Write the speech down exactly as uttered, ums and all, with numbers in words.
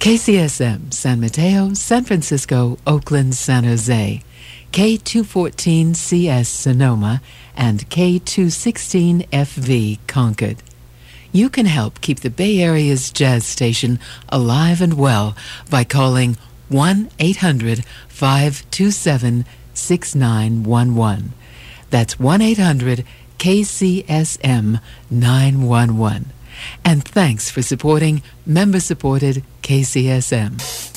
K C S M, San Mateo, San Francisco, Oakland, San Jose, K two fourteen C S Sonoma, and K two sixteen F V Concord. You can help keep the Bay Area's jazz station alive and well by calling one eight hundred, five two seven, six nine one one. That's one eight hundred K C S M nine one one. And thanks for supporting member-supported K C S M.